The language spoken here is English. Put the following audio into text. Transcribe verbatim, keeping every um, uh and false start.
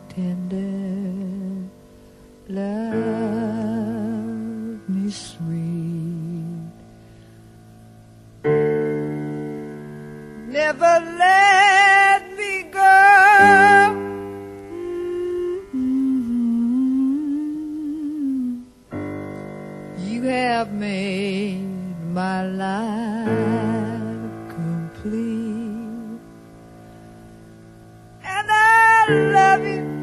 tender, love me sweet. Never let me go. Mm-hmm. You have made my life complete, and I love you